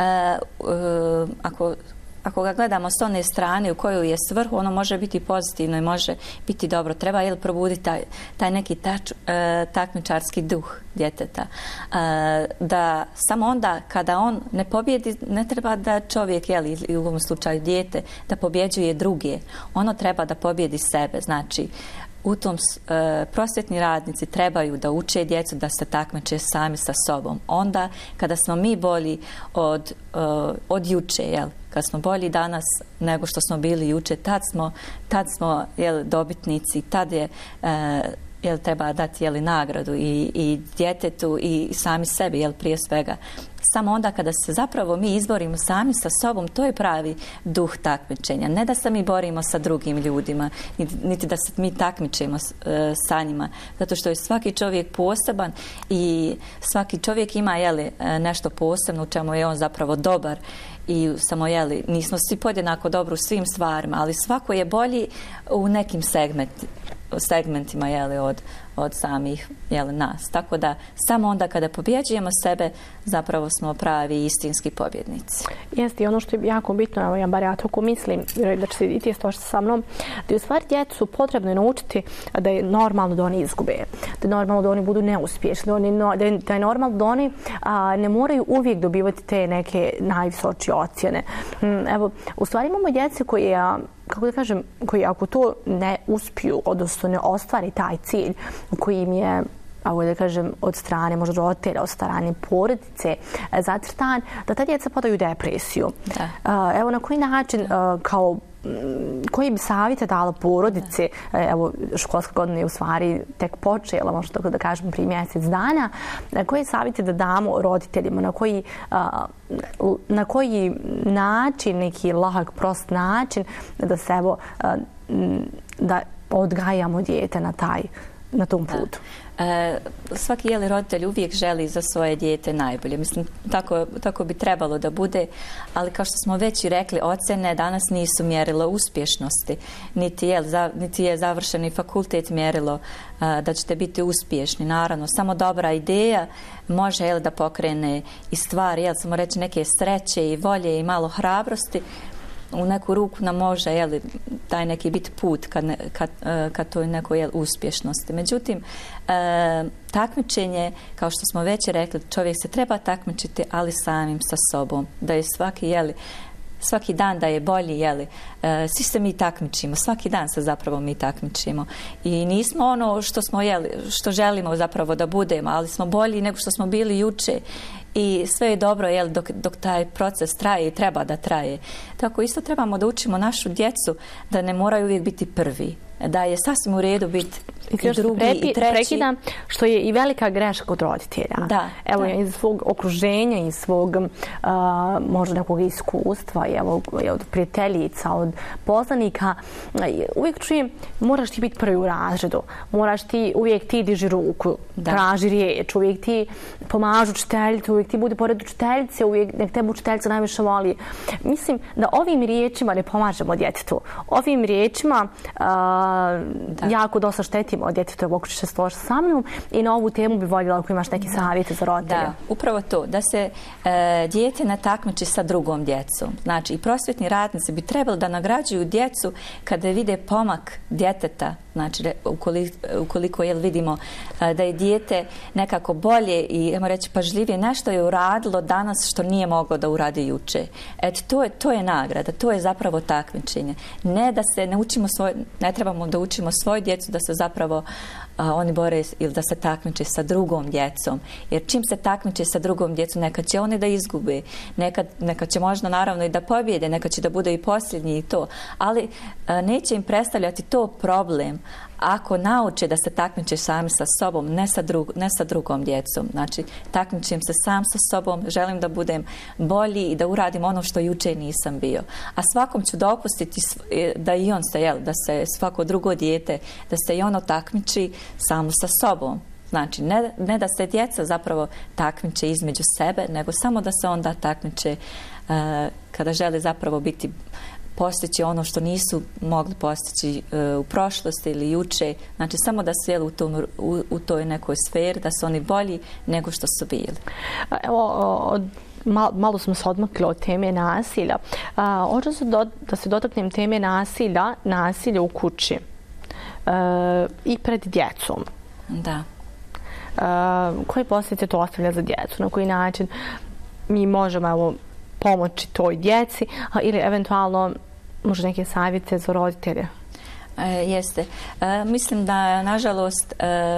ako ga gledamo s one strane u kojoj je svrhu, ono može biti pozitivno i može biti dobro. Treba probuditi taj neki takmičarski duh djeteta. Da samo onda kada on ne pobjedi, ne treba da čovjek, ili u ovom slučaju dijete, da pobjeđuje druge. Ono treba da pobjedi sebe. Znači, u tom prosvjetni radnici trebaju da uče djecu da se takmiče sami sa sobom. Onda kada smo mi bolji od juče, kad smo bolji danas nego što smo bili juče, tad smo dobitnici, tad je treba dati nagradu i djetetu i sami sebi, prije svega. Samo onda kada se zapravo mi izborimo sami sa sobom, to je pravi duh takmičenja. Ne da se mi borimo sa drugim ljudima, niti da se mi takmičimo sa njima. Zato što je svaki čovjek poseban i svaki čovjek ima nešto posebno u čemu je on zapravo dobar. I samo, nismo svi podjednako dobri u svim stvarima, ali svako je bolji u nekim segmentima od samih nas. Tako da samo onda kada pobjeđujemo sebe, zapravo smo pravi istinski pobjednici. Jeste, i ono što je jako bitno, evo ja bar ja tako mislim, da će se i ti složiti sa mnom, da je u stvari djecu potrebno je naučiti da je normalno da oni izgube, da je normalno da oni budu neuspješni, da je normalno da oni ne moraju uvijek dobivati te neke najvisočije ocjene. Evo, u stvari imamo djece koji kako da kažem, koji ako to ne uspiju, odnosno ne ostvari taj cilj koji im je, da kažem, od strane možda roditelja, od strane porodice zacrtan, da ta djeca padaju u depresiju. Evo na koji način, koji bi savjete dala porodice, evo školska godina je u stvari tek počela, možda tako da kažem prije mjesec dana, koje savjete da damo roditeljima, na koji način, neki lahak, prost način da se da odgajamo dijete na tom putu. Svaki roditelj uvijek želi za svoje dijete najbolje. Mislim, tako bi trebalo da bude, ali kao što smo već i rekli, ocjene danas nisu mjerilo uspješnosti, niti je završeni fakultet mjerilo da ćete biti uspješni. Naravno, samo dobra ideja može da pokrene i stvari, samo reći neke sreće i volje i malo hrabrosti, u neku ruku nam može taj neki biti put ka toj nekoj uspješnosti. Međutim, takmičenje, kao što smo već rekli, čovjek se treba takmičiti, ali samim sa sobom. Da je svaki dan da je bolji, svi se mi takmičimo, svaki dan se zapravo mi takmičimo. I nismo ono što želimo zapravo da budemo, ali smo bolji nego što smo bili juče. I sve je dobro dok taj proces traje i treba da traje. Tako isto trebamo da učimo našu djecu da ne moraju uvijek biti prvi. Da je sasvim u redu biti i drugi i treći. Prekidam, što je i velika greška kod roditelja. Evo, iz svog okruženja, iz svog možda nekog iskustva, od prijateljica, od poznanika, uvijek čujem, moraš ti biti prvi u razredu, uvijek ti diži ruku, traži riječ, uvijek ti pomažu učiteljicu, uvijek ti budi pored učiteljice, uvijek nek tebe učiteljica najviše voli. Mislim da ovim riječima ne pomažemo djetetu. Ovim riječima jako dosta štetimo djetetu, ako će se složiti sa mnom, i na ovu temu bi voljela ako imaš neke savjete za roditelje. Da, upravo to, da se dijete ne takmiči sa drugom djecom. Znači, i prosvjetni radnici bi trebali da nagrađuju djecu kada vide pomak djeteta, znači ukoliko vidimo da je dijete nekako bolje i, ajmo reći, pažljivije, nešto je uradilo danas što nije moglo da uradi juče. To je nagrada, to je zapravo takmičenje. Ne trebamo da učimo svoju djecu da se zapravo oni bore ili da se takmiče sa drugom djecom. Jer čim se takmiče sa drugom djecom, nekad će oni da izgube, nekad će možda naravno i da pobjede, nekad će da bude i posljednji i to. Ali neće im predstavljati to problem Ako nauče da se takmiče sami sa sobom, ne sa drugom djecom, znači takmičim se sam sa sobom, želim da budem bolji i da uradim ono što juče nisam bio. A svakom ću dopustiti da i on da se svako drugo dijete, da se i ono takmiči samo sa sobom. Znači, ne da se djeca zapravo takmiče između sebe, nego samo da se onda takmiče kada žele zapravo postići ono što nisu mogli postići u prošlosti ili juče. Znači, samo da su u toj nekoj sferi, da su oni bolji nego što su bili. Evo, malo smo se odmakli od teme nasilja. Hoću da se dotaknem teme nasilja u kući i pred djecom. Da. Koje posljedice to ostavlja za djecu? Na koji način mi možemo pomoći toj djeci ili eventualno možda neke savjete za roditelje? Jeste. Mislim da, nažalost,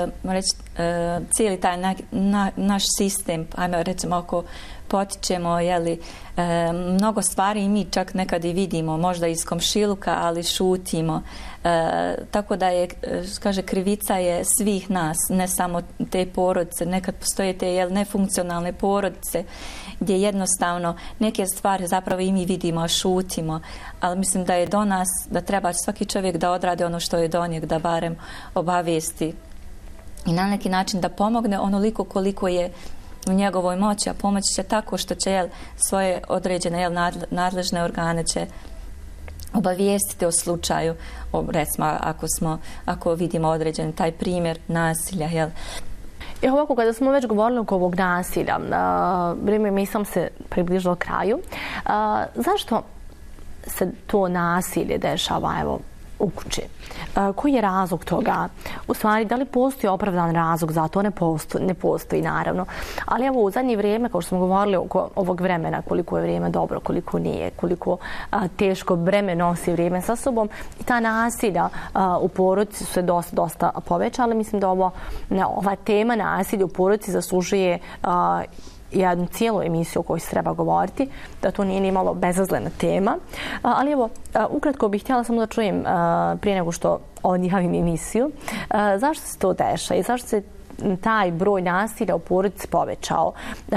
cijeli taj naš sistem, ajmo recimo, ako potičemo mnogo stvari i mi čak nekad i vidimo, možda iz komšiluka, ali šutimo. Tako da je, krivica je svih nas, ne samo te porodice. Nekad postoje te nefunkcionalne porodice gdje jednostavno neke stvari zapravo i mi vidimo, a šutimo. Ali mislim da je do nas, da treba svaki čovjek da odradi ono što je do njeg, da barem obavijesti i na neki način da pomogne onoliko koliko je u njegovoj moći, a pomoći će tako što će svoje određene nadležne organe će obavijestiti o slučaju, recimo ako vidimo određen taj primjer nasilja. I ovako, kada smo već govorili oko ovog nasilja, mi sam se približila kraju. Zašto se to nasilje dešava u kući? Koji je razlog toga? U stvari, da li postoji opravdan razlog za to? Ne postoji, naravno. Ali evo, u zadnje vrijeme, kao što smo govorili oko ovog vremena, koliko je vrijeme dobro, koliko nije, koliko teško breme nosi vrijeme sa sobom, i ta nasilja u porodici su se dosta povećala. Mislim da ova tema nasilja u porodici zaslužuje jednu cijelu emisiju o kojoj se treba govoriti, da to nije ni malo bezazlena tema. Ali evo, ukratko bih htjela samo da čujem prije nego što odjavim emisiju, zašto se to dešava i zašto se taj broj nasilja u porodici povećao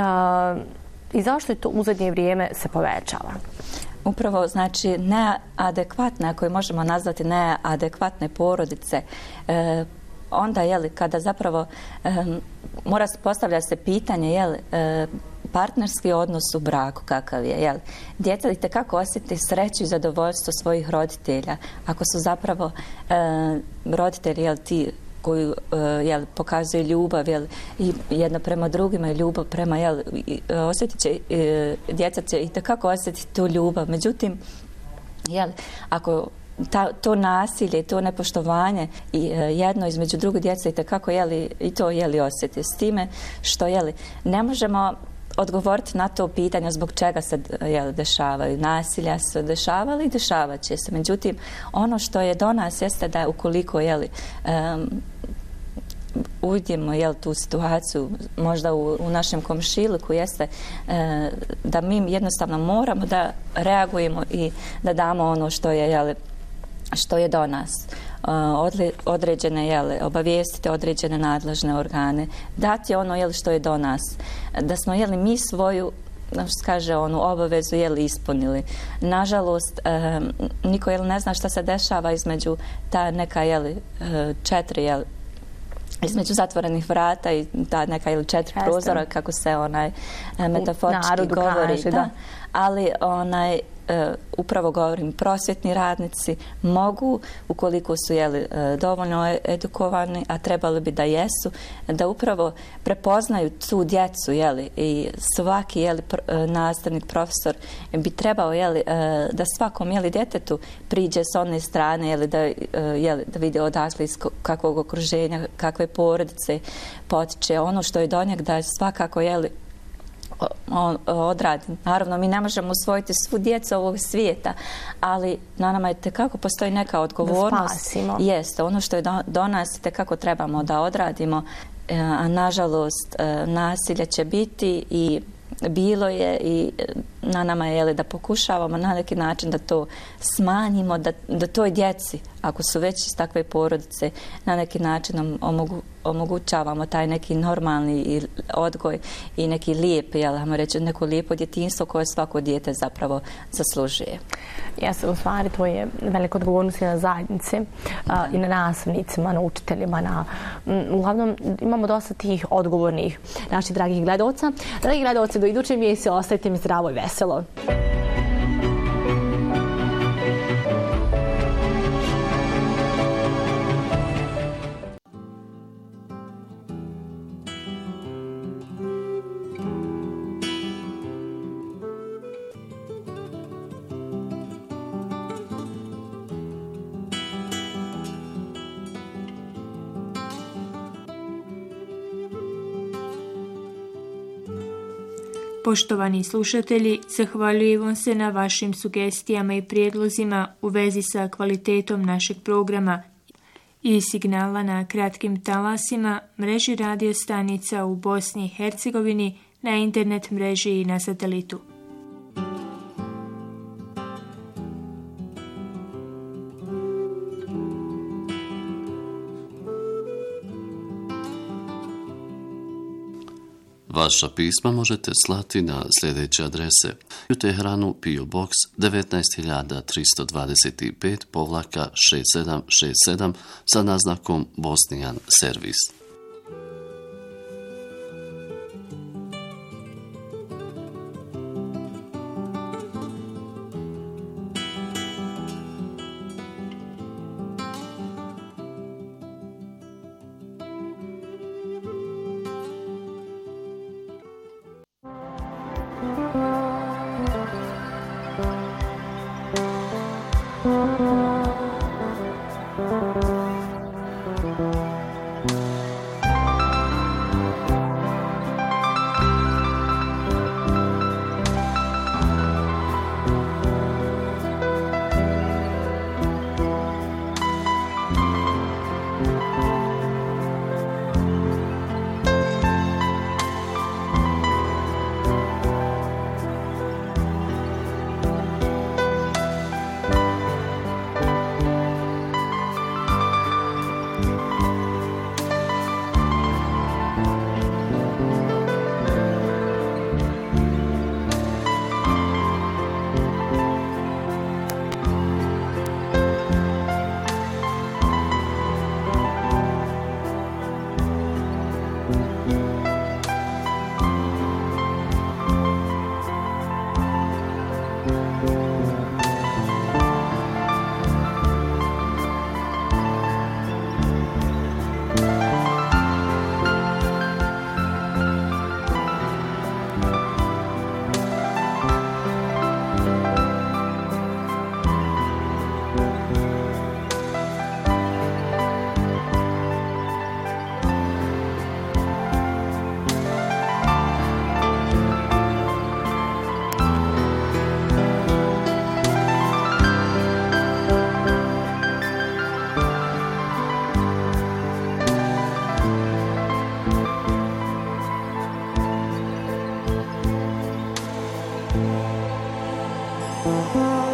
i zašto je to u zadnje vrijeme se povećava? Upravo, znači, neadekvatne, ako je možemo nazvati neadekvatne porodice, onda, kada zapravo postavlja se pitanje, partnerski odnos u braku kakav je, djeca itekako osjeti sreću i zadovoljstvo svojih roditelja, ako su zapravo roditelji, ti koji pokazuju ljubav i jedno prema drugima i ljubav prema, osjetit će, djeca će itekako osjetiti tu ljubav. Međutim, ako to nasilje, to nepoštovanje i jedno između druge djece itekako i to osjeti, s time što ne možemo odgovoriti na to pitanje zbog čega se dešavaju. Nasilja se dešavali i dešavat će se. Međutim, ono što je do nas jeste da ukoliko uvidimo tu situaciju možda u našem komšiluku, jeste da mi jednostavno moramo da reagujemo i da damo ono što je do nas. Određene, obavijestiti određene nadležne organe, dati ono što je do nas. Da smo mi svoju, obavezu ispunili. Nažalost, niko ne zna šta se dešava između ta neka četiri između zatvorenih vrata i ta neka četiri prozora, kako se metaforički govori. Da. Ali upravo govorim, prosvjetni radnici mogu, ukoliko su dovoljno edukovani, a trebali bi da jesu, da upravo prepoznaju tu djecu i svaki nastavnik, profesor bi trebao da svakom djetetu priđe s one strane da vidi odakle iz kakvog okruženja, kakve porodice potiče, ono što je do njeg, da svakako odradi. Naravno, mi ne možemo usvojiti svu djecu ovog svijeta, ali na nama je tekako postoji neka odgovornost. Da spasimo. Jeste, ono što je do nas tekako trebamo da odradimo, a nažalost nasilje će biti i bilo je i na nama je da pokušavamo na neki način da to smanjimo, da toj djeci, ako su već iz takve porodice, na neki način omogućavamo taj neki normalni odgoj i neki lijep, ajmo reći, neko lijepo djetinjstvo koje svako dijete zapravo zaslužuje. Jeste, u stvari to je velika odgovornost i na zajednice i na nastavnicima, na učiteljima. Uglavnom imamo dosta tih odgovornih naših dragih gledalca. Dragi gledalci, do iduće emisije ostajte mi zdravo i veselo. Poštovani slušatelji, zahvaljujem vam se na vašim sugestijama i prijedlozima u vezi sa kvalitetom našeg programa i signala na kratkim talasima, mreži radio stanica u Bosni i Hercegovini, na internet mreži i na satelitu. Vaša pisma možete slati na sljedeće adrese: u Teheranu PO Box 19325-6767 sa naznakom Bosnijan servis. Thank you.